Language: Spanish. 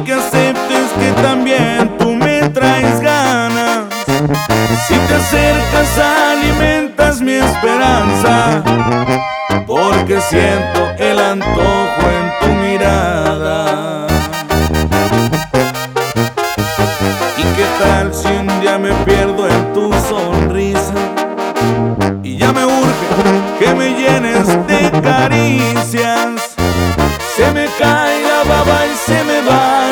que aceptes que también tú me traes ganas. Si te acercas alimentas mi esperanza, porque siento el antojo en tu mirada. ¿Y qué tal si un día me pierdo en tu sonrisa y ya me urge que me llenes de caricias?